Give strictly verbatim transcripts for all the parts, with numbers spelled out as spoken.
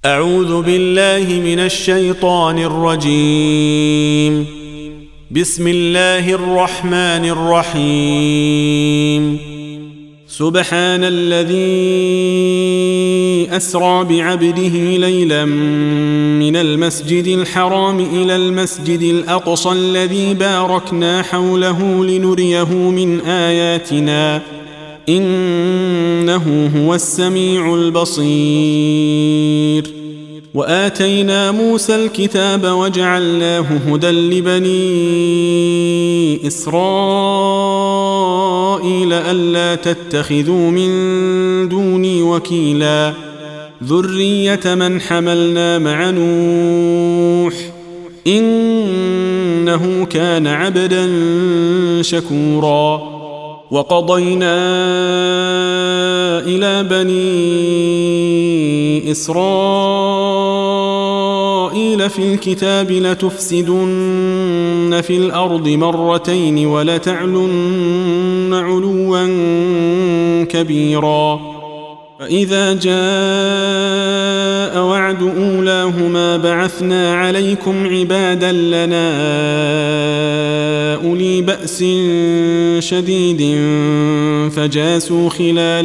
أعوذ بالله من الشيطان الرجيم. بسم الله الرحمن الرحيم. سبحان الذي أسرى بعبده ليلا من المسجد الحرام إلى المسجد الأقصى الذي باركنا حوله لنريه من آياتنا إنه هو السميع البصير. وآتينا موسى الكتاب وجعلناه هدى لبني إسرائيل ألا تتخذوا من دوني وكيلا ذرية من حملنا مع نوح إنه كان عبدا شكورا. وقضينا إلى بني إسرائيل في الكتاب لتفسدن في الأرض مرتين ولتعلن علوا كبيرا. فإذا جاء وعد أولاهما بعثنا عليكم عبادا لنا أولي بأس شديد فجاسوا خلال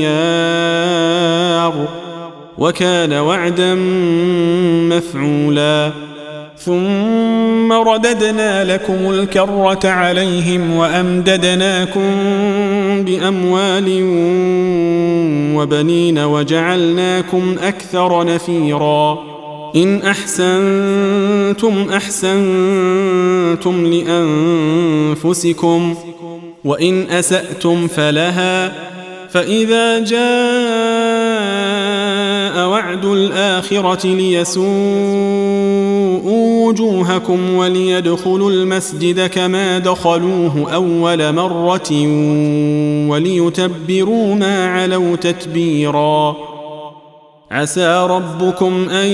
الديار وكان وعدا مفعولا. ثم رددنا لكم الكرة عليهم وأمددناكم بأموال وبنين وجعلناكم أكثر نفيرا. إن أحسنتم أحسنتم لأنفسكم وإن أسأتم فلها. فإذا جاء وعد الآخرة ليسوءوا وجوهكم وليدخلوا المسجد كما دخلوه أول مرة وليتبروا ما علوا تتبيرا. عسى ربكم أن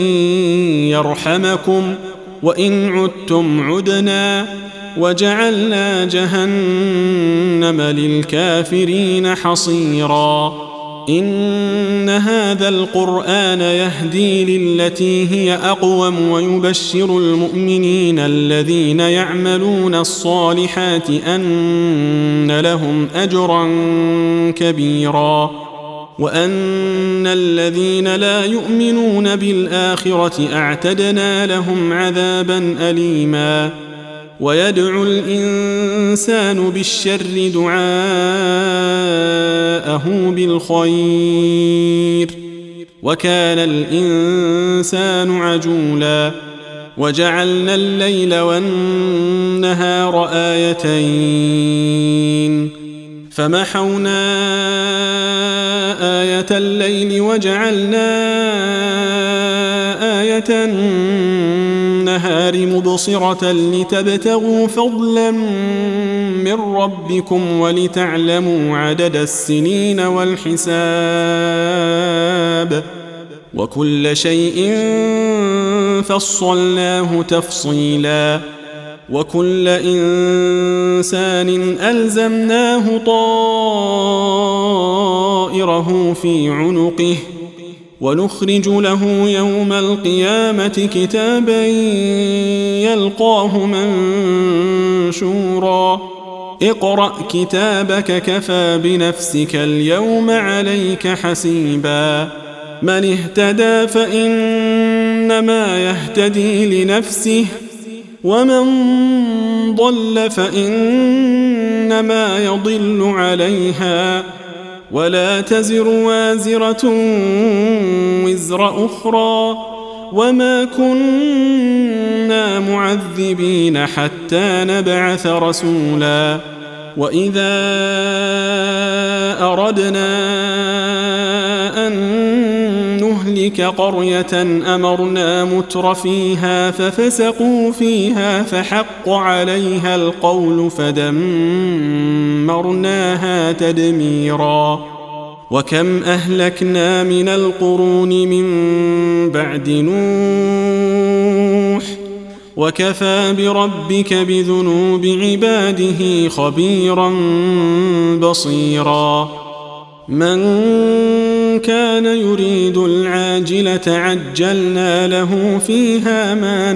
يرحمكم وإن عدتم عدنا وجعلنا جهنم للكافرين حصيرا. إن هذا القرآن يهدي للتي هي أقوم ويبشر المؤمنين الذين يعملون الصالحات أن لهم أجرا كبيرا وأن الذين لا يؤمنون بالآخرة أعتدنا لهم عذابا أليما. ويدعو الإنسان بالشر دعاءه بالخير وكان الإنسان عجولا. وجعلنا الليل والنهار آيتين فمحونا آية الليل وجعلنا آية النهار مبصرة لتبتغوا فضلا من ربكم ولتعلموا عدد السنين والحساب وكل شيء فصلناه تفصيلا. وكل إنسان ألزمناه طائره في عنقه ونخرج له يوم القيامة كتابا يلقاه منشورا. اقرأ كتابك كفى بنفسك اليوم عليك حسيبا. من اهتدى فإنما يهتدي لنفسه ومن ضل فإنما يضل عليها ولا تزر وازرة وزر أخرى وما كنا معذبين حتى نبعث رسولا. وإذا أردنا أن نهلك قرية أمرنا متر فيها ففسقوا فيها فحق عليها القول فدمرناها تدميرا. وكم أهلكنا من القرون من بعد نوح وكفى بربك بذنوب عباده خبيرا بصيرا. من كان يريد العاجلة عجلنا له فيها ما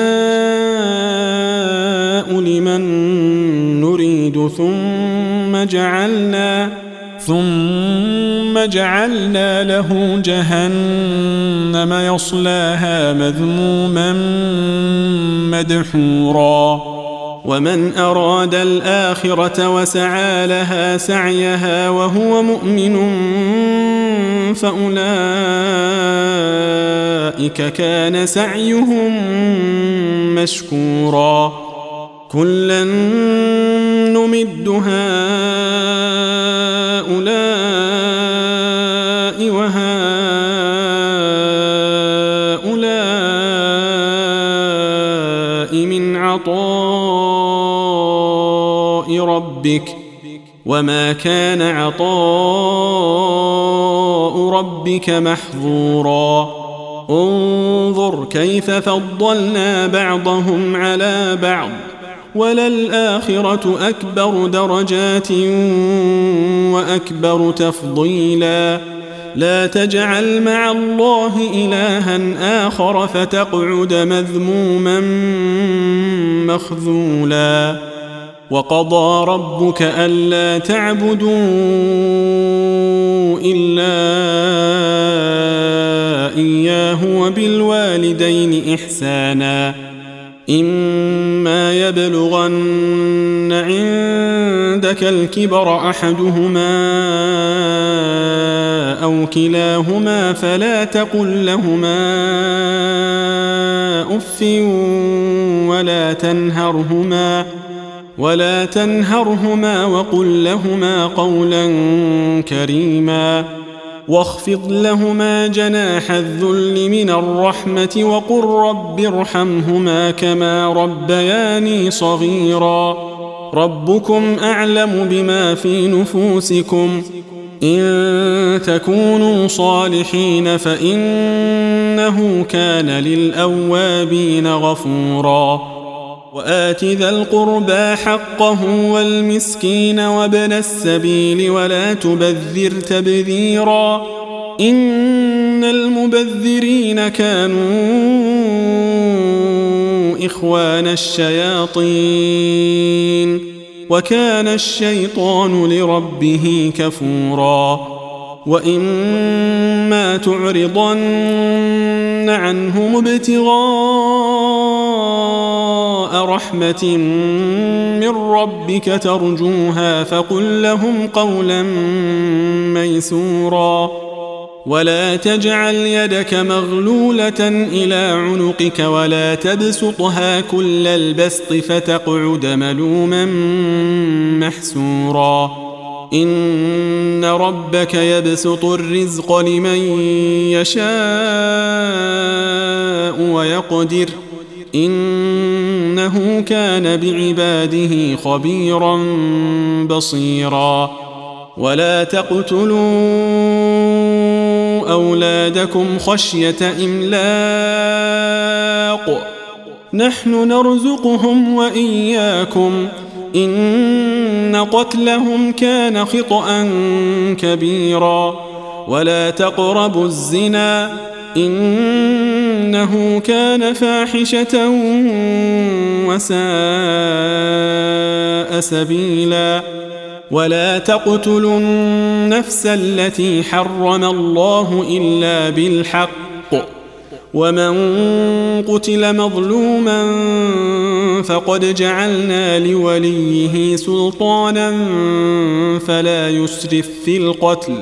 نشاء لمن نريد ثم جعلنا ثم جعلنا له جهنم يصلاها مذموما مدحورا ومن أراد الآخرة وسعى لها سعيها وهو مؤمن فأولئك كان سعيهم مشكورا كلا نمد هؤلاء وهؤلاء من عطاء ربك وما كان عطاء ربك محظورا انظر كيف فضلنا بعضهم على بعض وللآخرة أكبر درجات وأكبر تفضيلا لا تجعل مع الله إلها آخر فتقعد مذموما مخذولا وقضى ربك ألا تعبدوا إلا إياه وبالوالدين إحسانا إما يبلغن عندك الكبر أحدهما أو كلاهما فلا تقل لهما أف ولا تنهرهما ولا تنهرهما وقل لهما قولا كريما واخفض لهما جناح الذل من الرحمة وقل رب ارحمهما كما ربياني صغيرا ربكم أعلم بما في نفوسكم إن تكونوا صالحين فإنه كان للأوابين غفورا وآت ذا القربى حقه والمسكين وابن السبيل ولا تبذر تبذيرا إن المبذرين كانوا إخوان الشياطين وكان الشيطان لربه كفورا وإما تعرضن عنهم ابتغاء رحمة من ربك ترجوها فقل لهم قولا ميسورا ولا تجعل يدك مغلولة إلى عنقك ولا تبسطها كل البسط فتقعد ملوما محسورا إن ربك يبسط الرزق لمن يشاء ويقدر إنه كان بعباده خبيرا بصيرا ولا تقتلوا أولادكم خشية إملاق نحن نرزقهم وإياكم إن قتلهم كان خطأ كبيرا ولا تقربوا الزنا إنه كان فاحشة وساء سبيلا ولا تقتلوا النفس التي حرم الله إلا بالحق ومن قتل مظلوما فقد جعلنا لوليه سلطانا فلا يسرف في القتل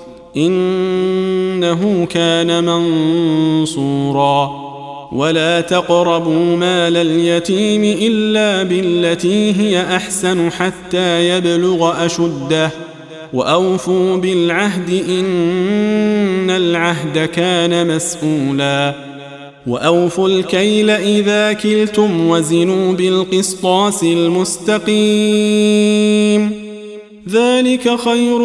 إنه كان منصورا ولا تقربوا مال اليتيم إلا بالتي هي أحسن حتى يبلغ أشده وأوفوا بالعهد إن العهد كان مسؤولا وأوفوا الكيل إذا كلتم وزنوا بالقسطاس المستقيم ذلك خير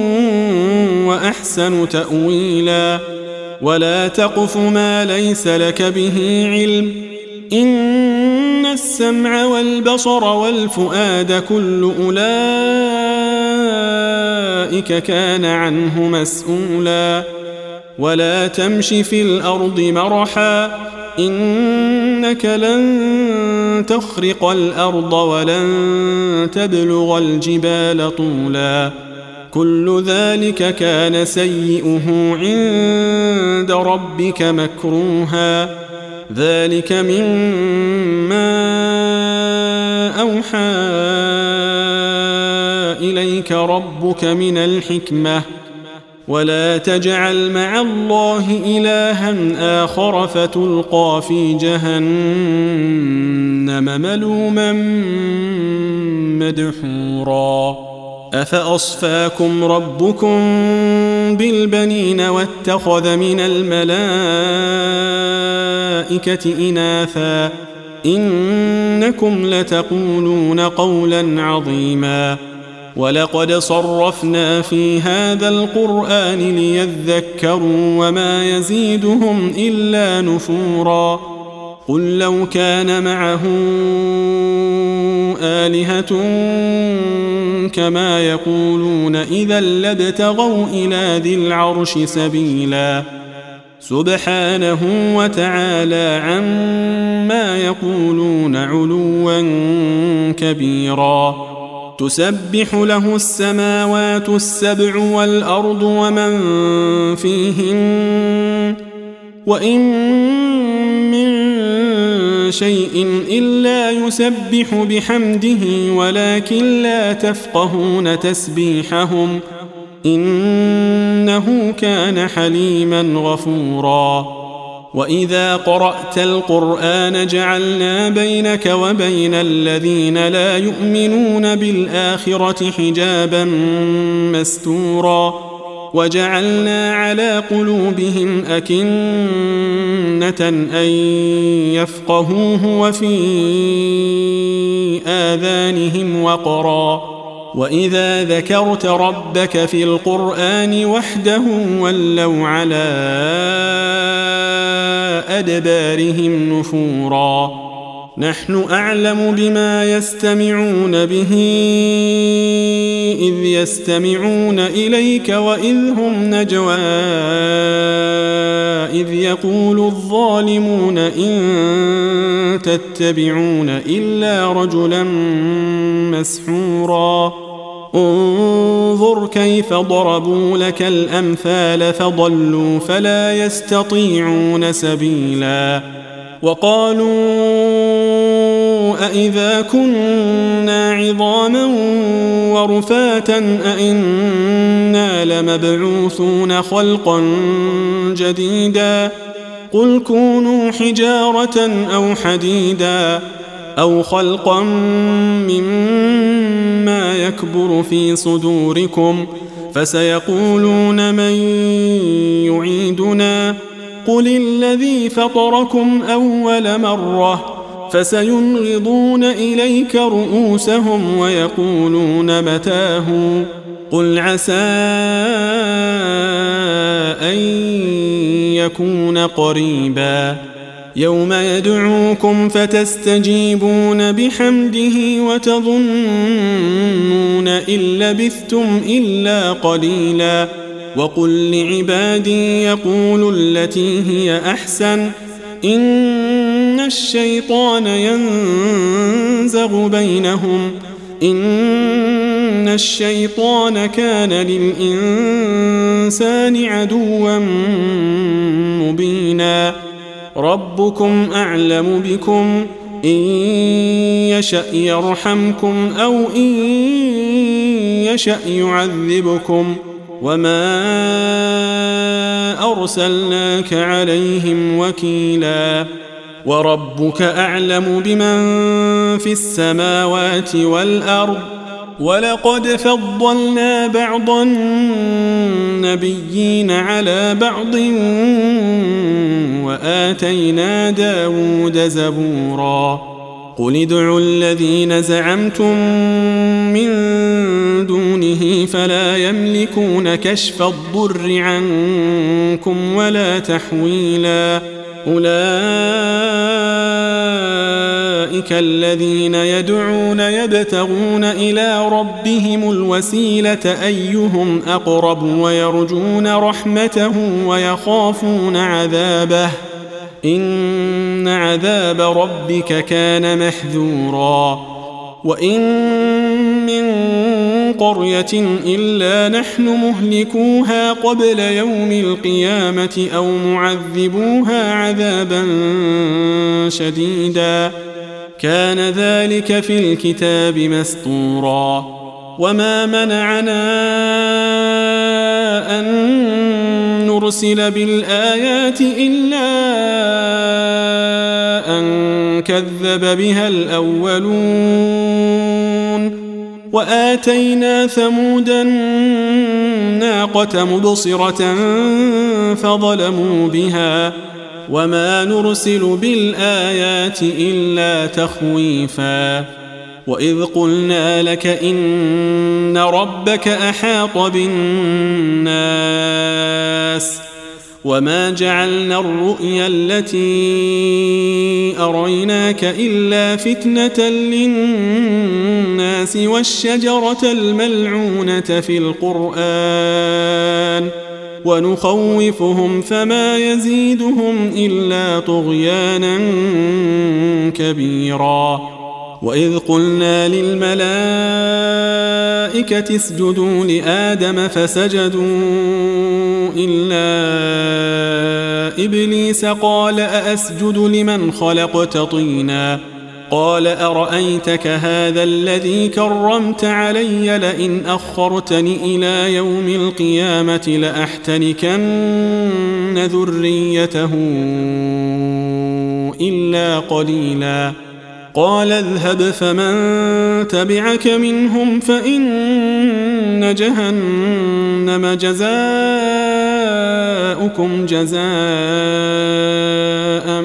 وأحسن تأويلا ولا تقف ما ليس لك به علم إن السمع والبصر والفؤاد كل أولئك أولئك كان عنه مسؤولا ولا تمش في الأرض مرحا إنك لن تخرق الأرض ولن تبلغ الجبال طولا كل ذلك كان سيئه عند ربك مكروها ذلك مما أوحى إليك ربك من الحكمة ولا تجعل مع الله إلها آخر فتلقى في جهنم ملوما مدحورا أفأصفاكم ربكم بالبنين واتخذ من الملائكة إناثا إنكم لتقولون قولا عظيما ولقد صرفنا في هذا القرآن ليذكروا وما يزيدهم إلا نفورا قل لو كان معه آلهة كما يقولون إذا لابتغوا إلى ذي العرش سبيلا سبحانه وتعالى عما يقولون علوا كبيرا تسبح له السماوات السبع والأرض ومن فيهن وإن من شيء إلا يسبح بحمده ولكن لا تفقهون تسبيحهم إنه كان حليما غفورا وإذا قرأت القرآن جعلنا بينك وبين الذين لا يؤمنون بالآخرة حجابا مستورا وجعلنا على قلوبهم أكنة أن يفقهوه وفي آذانهم وقرا وإذا ذكرت ربك في القرآن وحده ولوا على أدبارهم نفورا نحن أعلم بما يستمعون به إذ يستمعون إليك وإذ هم نجوى إذ يقول الظالمون إن تتبعون إلا رجلا مسحورا انظر كيف ضربوا لك الأمثال فضلوا فلا يستطيعون سبيلا وقالوا أإذا كنا عظاما ورفاتا أإنا لمبعوثون خلقا جديدا قل كونوا حجارة أو حديدا أو خلقا مما يكبر في صدوركم فسيقولون من يعيدنا قل الذي فطركم أول مرة فسينغضون إليك رؤوسهم ويقولون متاه قل عسى أن يكون قريبا يوم يدعوكم فتستجيبون بحمده وتظنون إن لبثتم إلا قليلا وقل لعبادي يقولوا التي هي أحسن إن الشيطان ينزغ بينهم إن الشيطان كان للإنسان عدوا مبينا ربكم أعلم بكم إن يشأ يرحمكم أو إن يشأ يعذبكم وما أرسلناك عليهم وكيلا وربك أعلم بمن في السماوات والأرض ولقد فضلنا بعض النبيين على بعض وآتينا داود زبورا قل ادعوا الذين زعمتم من دونه فلا يملكون كشف الضر عنكم ولا تحويلا أولئك أولئك الذين يدعون يبتغون إلى ربهم الوسيلة أيهم أقرب ويرجون رحمته ويخافون عذابه إن عذاب ربك كان محذورا وإن من قرية إلا نحن مهلكوها قبل يوم القيامة أو معذبوها عذابا شديدا كان ذلك في الكتاب مسطورا وما منعنا أن نرسل بالآيات إلا أن كذب بها الأولون وآتينا ثمود الناقة مبصرة فظلموا بها وما نرسل بالآيات إلا تخويفا وإذ قلنا لك إن ربك أحاط بالناس وما جعلنا الرؤيا التي أريناك إلا فتنة للناس والشجرة الملعونة في القرآن ونخوفهم فما يزيدهم إلا طغيانا كبيرا وإذ قلنا للملائكة اسجدوا لآدم فسجدوا إلا إبليس قال أأسجد لمن خلقت طينا قال أرأيتك هذا الذي كرمت علي لئن أخرتني إلى يوم القيامة لأحتنكن ذريته إلا قليلا قال اذهب فمن تبعك منهم فإن جهنم جزاؤكم جزاء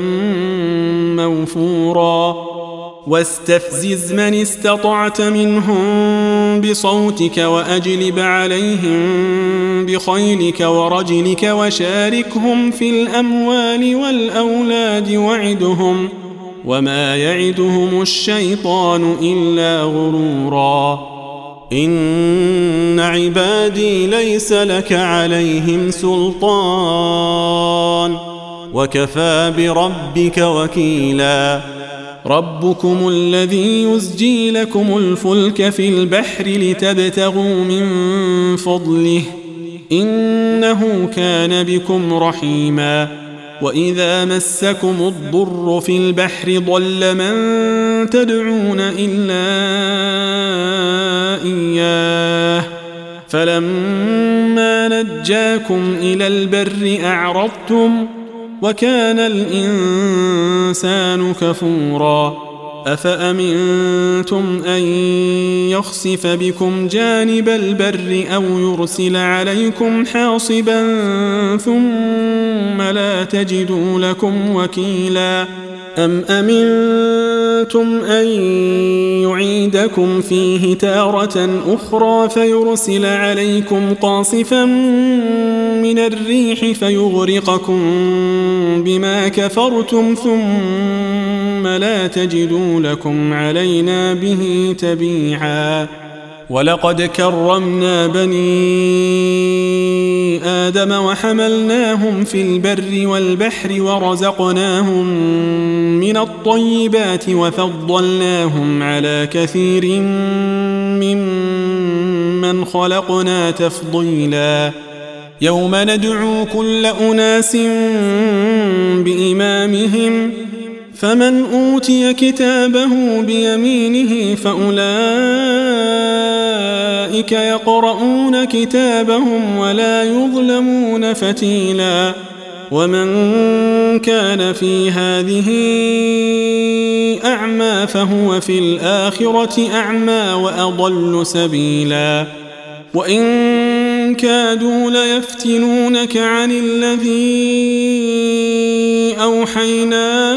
موفورا واستفزز من استطعت منهم بصوتك وأجلب عليهم بخيلك ورجلك وشاركهم في الأموال والأولاد وعدهم وما يعدهم الشيطان إلا غرورا إن عبادي ليس لك عليهم سلطان وكفى بربك وكيلا ربكم الذي يزجي لكم الفلك في البحر لتبتغوا من فضله إنه كان بكم رحيما وإذا مسكم الضر في البحر ضل من تدعون إلا إياه فلما نجاكم إلى البر أعرضتم وكان الإنسان كفورا أفأمنتم أن يخسف بكم جانب البر أو يرسل عليكم حاصبا ثم لا تجدوا لكم وكيلا أم أمنتم أن يعيدكم فيه تارة أخرى فيرسل عليكم قاصفا من الريح فيغرقكم بما كفرتم ثم لا تجدوا لكم علينا به تبيعا ولقد كرمنا بني آدم وحملناهم في البر والبحر ورزقناهم من الطيبات وفضلناهم على كثير ممن خلقنا تفضيلا يوم ندعو كل أناس بإمامهم فمن أوتي كتابه بيمينه فأولئك يقرؤون كتابهم ولا يظلمون فتيلا ومن كان في هذه أعمى فهو في الآخرة أعمى وأضل سبيلا وإن كادوا ليفتنونك عن الذي أوحينا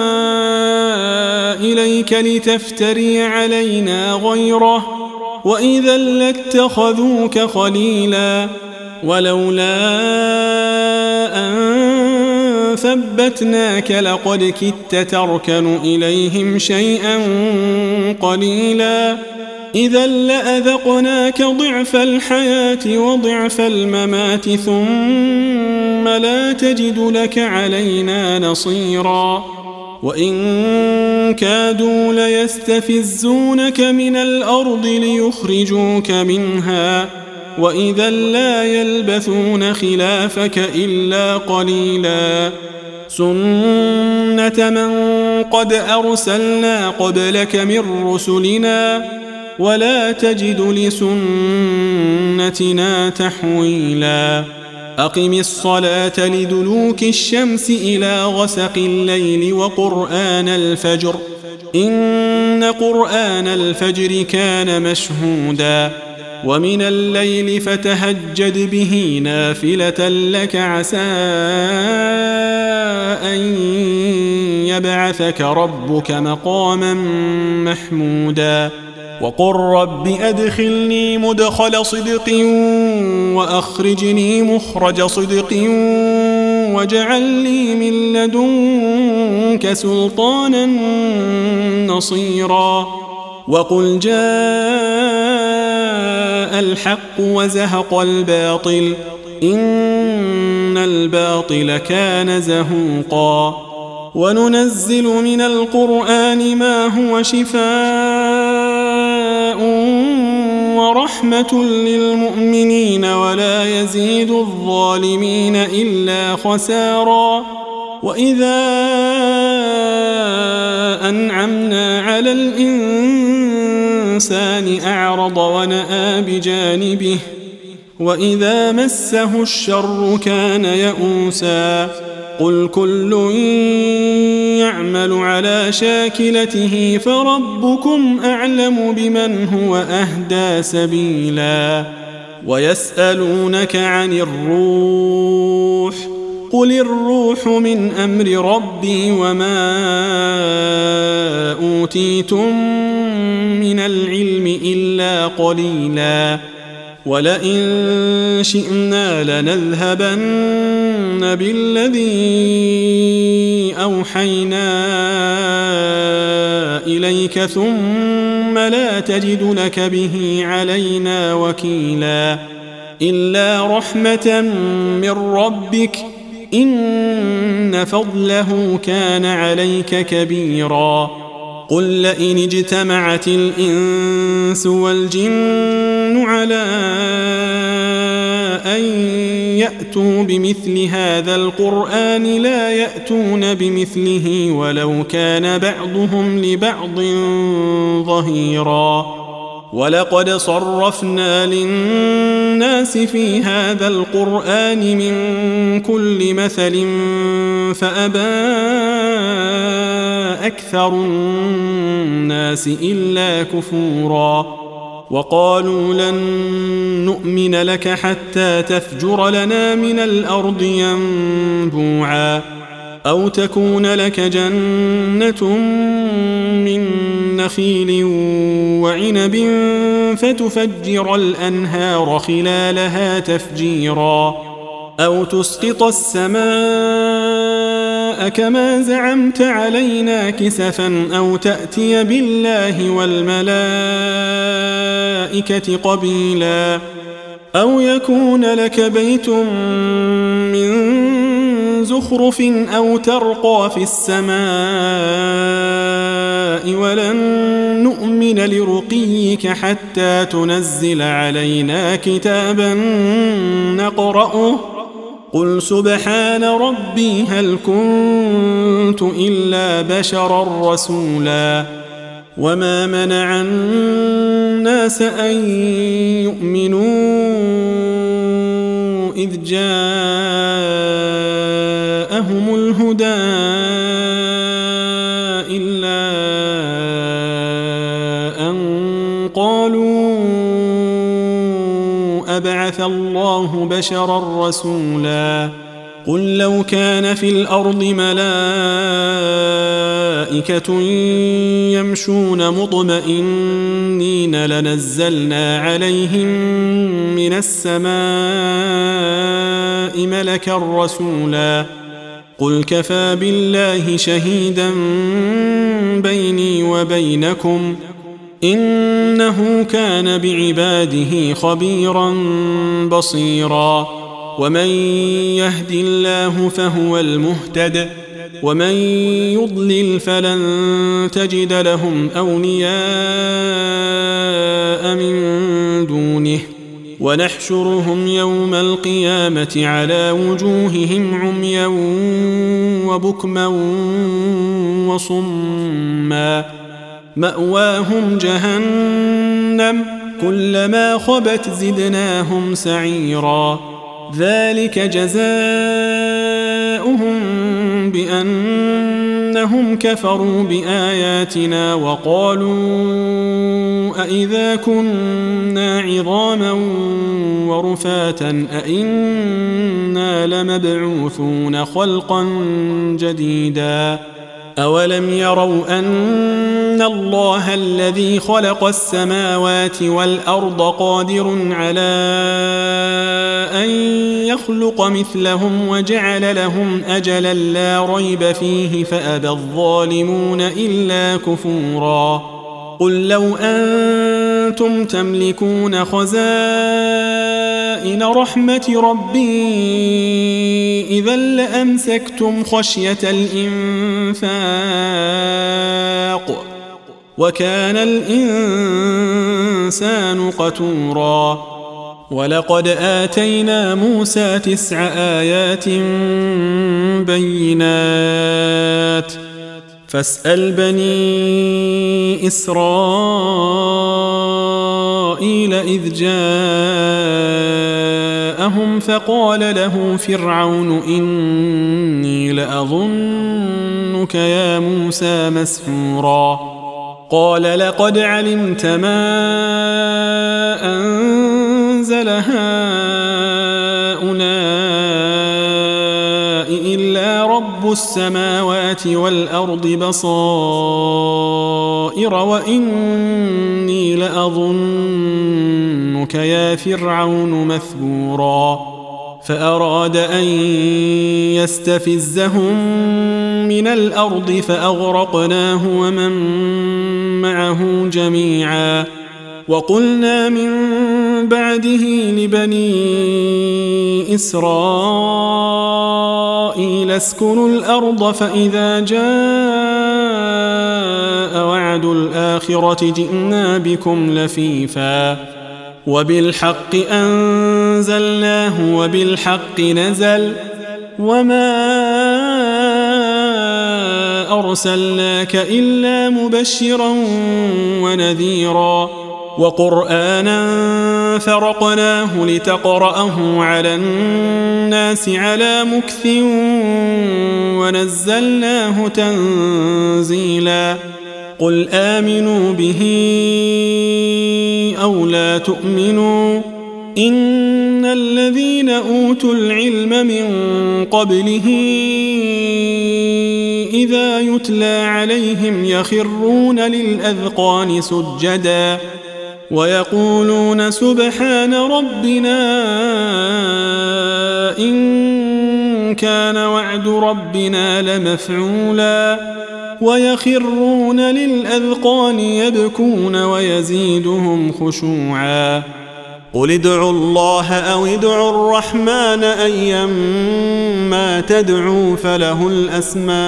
إليك لتفتري علينا غيره وإذا لاتخذوك خليلا ولولا أن ثبتناك لقد كدت تركن إليهم شيئا قليلا إذا لأذقناك ضعف الحياة وضعف الممات ثم لا تجد لك علينا نصيرا وإن كادوا ليستفزونك من الأرض ليخرجوك منها وإذا لا يلبثون خلافك إلا قليلا سنة من قد أرسلنا قبلك من رسلنا ولا تجد لسنتنا تحويلا أقم الصلاة لدلوك الشمس إلى غسق الليل وقرآن الفجر إن قرآن الفجر كان مشهودا ومن الليل فتهجد به نافلة لك عسى أن يبعثك ربك مقاما محمودا وقل رب أدخلني مدخل صدق وأخرجني مخرج صدق واجعل لي من لدنك سلطانا نصيرا وقل جاء الحق وزهق الباطل إن الباطل كان زهوقا وننزل من القرآن ما هو شفاء ورحمة للمؤمنين ولا يزيد الظالمين إلا خسارا وإذا أنعمنا على الإنسان أعرض ونأى بجانبه وإذا مسه الشر كان يئوسا قل كل يعمل على شاكلته فربكم أعلم بمن هو أهدى سبيلا ويسألونك عن الروح قل الروح من أمر ربي وما أوتيتم من العلم إلا قليلا ولئن شئنا لنذهبن بالذي أوحينا إليك ثم لا تجد لك به علينا وكيلا إلا رحمة من ربك إن فضله كان عليك كبيرا قل لئن اجتمعت الإنس والجن على أن يأتوا بمثل هذا القرآن لا يأتون بمثله ولو كان بعضهم لبعض ظهيرا ولقد صرفنا للناس في هذا القرآن من كل مثل فأبى أكثر الناس إلا كفورا وقالوا لن نؤمن لك حتى تفجر لنا من الأرض ينبوعا أو تكون لك جنة من نخيل وعنب فتفجر الأنهار خلالها تفجيرا أو تسقط السماء كما زعمت علينا كسفا أو تأتي بالله والملائكة قبيلا أو يكون لك بيت من زخرف أو ترقى في السماء ولن نؤمن لرقيك حتى تنزل علينا كتابا نقرأه قل سبحان ربي هل كنت إلا بشرا رسولا وما منع الناس أن يؤمنوا إذ جاءهم الهدى إلا أن قالوا أبعث الله بشرا رسولا قل لو كان في الأرض ملائكة يمشون مطمئنين لنزلنا عليهم من السماء ملكا رسولا قل كفى بالله شهيدا بيني وبينكم إنه كان بعباده خبيرا بصيرا ومن يهد الله فهو المهتد ومن يضلل فلن تجد لهم أولياء من دونه ونحشرهم يوم القيامة على وجوههم عميا وبكما وصما مأواهم جهنم كلما خبت زدناهم سعيرا ذلك جزاؤهم بأنهم كفروا بآياتنا وقالوا أئذا كنا عظاما ورفاتا أئنا لمبعوثون خلقا جديدا أولم يروا أن الله الذي خلق السماوات والأرض قادر على أن يخلق مثلهم وجعل لهم أجلا لا ريب فيه فأبى الظالمون إلا كفورا قل لو أنتم تملكون خزائن رحمة ربي إذا لأمسكتم خشية الإنفاق وكان الإنسان قتورا ولقد آتينا موسى تسع آيات بينات فاسأل بني إسرائيل إذ جاءهم فقال له فرعون إني لأظنك يا موسى مسحورا قال لقد علمت ما أنزل هؤلاء إلا رب السماوات والأرض بصائر وإني لأظنك يا فرعون مثبورا فأراد أن يستفزهم من الأرض فأغرقناه ومن معه جميعا وقلنا من بعده لبني إسرائيل اسكنوا الأرض فإذا جاء وعد الآخرة جئنا بكم لفيفا وبالحق أنزلناه وبالحق نزل وما أرسلناك إلا مبشرا ونذيرا وقرآنا فرقناه لتقرأه على الناس على مكث ونزلناه تنزيلا قل آمنوا به أو لا تؤمنوا إن الذين أوتوا العلم من قبله إذا يتلى عليهم يخرون للأذقان سجدا ويقولون سبحان ربنا إن كان وعد ربنا لمفعولا ويخرون للأذقان يبكون ويزيدهم خشوعا قل ادعوا الله أو ادعوا الرحمن أيما تدعوا فله الأسماء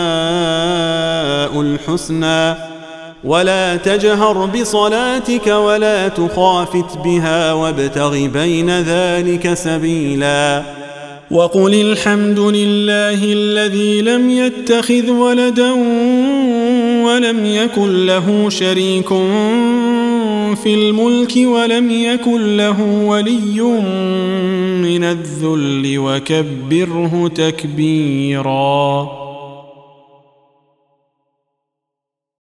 الحسنى ولا تجهر بصلاتك ولا تخافت بها وابتغ بين ذلك سبيلا وقل الحمد لله الذي لم يتخذ ولدا ولم يكن له شريك في الملك ولم يكن له ولي من الذل وكبره تكبيرا.